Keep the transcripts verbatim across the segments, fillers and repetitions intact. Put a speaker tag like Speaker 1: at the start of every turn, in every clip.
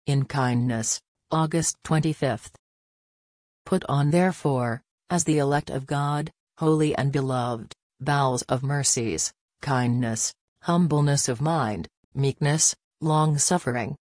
Speaker 1: In kindness, August twenty-fifth. Put on therefore, as the elect of God, holy and beloved, bowels of mercies, kindness, humbleness of mind, meekness, long-suffering.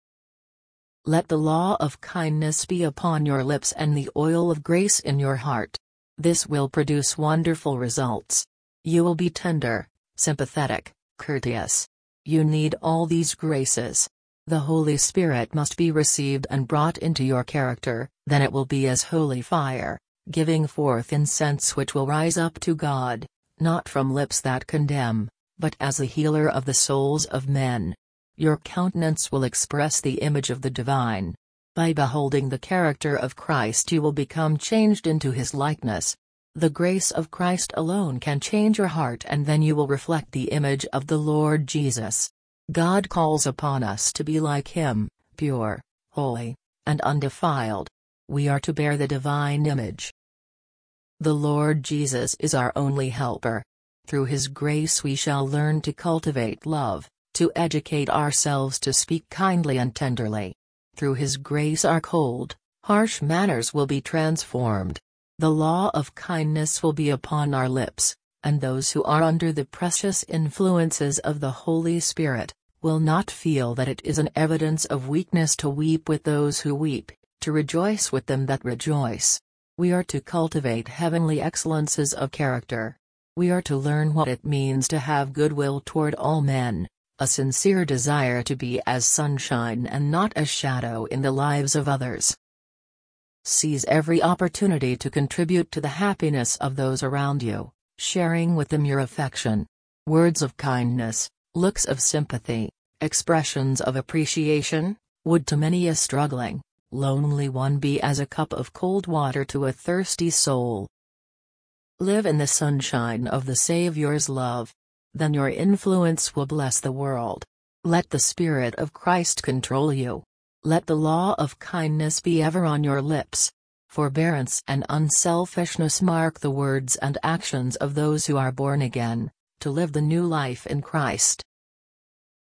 Speaker 1: Let the law of kindness be upon your lips and the oil of grace in your heart. This will produce wonderful results. You will be tender, sympathetic, courteous. You need all these graces. The Holy Spirit must be received and brought into your character, then it will be as holy fire, giving forth incense which will rise up to God, not from lips that condemn, but as the healer of the souls of men. Your countenance will express the image of the divine. By beholding the character of Christ you will become changed into his likeness. The grace of Christ alone can change your heart, and then you will reflect the image of the Lord Jesus. God calls upon us to be like him, pure, holy, and undefiled. We are to bear the divine image. The Lord Jesus is our only helper. Through his grace we shall learn to cultivate love, to educate ourselves to speak kindly and tenderly. Through his grace our cold, harsh manners will be transformed. The law of kindness will be upon our lips, and those who are under the precious influences of the Holy Spirit will not feel that it is an evidence of weakness to weep with those who weep, to rejoice with them that rejoice. We are to cultivate heavenly excellences of character. We are to learn what it means to have goodwill toward all men, a sincere desire to be as sunshine and not as shadow in the lives of others. Seize every opportunity to contribute to the happiness of those around you, sharing with them your affection. Words of kindness, looks of sympathy, expressions of appreciation, would to many a struggling, lonely one be as a cup of cold water to a thirsty soul. Live in the sunshine of the Savior's love. Then your influence will bless the world. Let the Spirit of Christ control you. Let the law of kindness be ever on your lips. Forbearance and unselfishness mark the words and actions of those who are born again, to live the new life in Christ.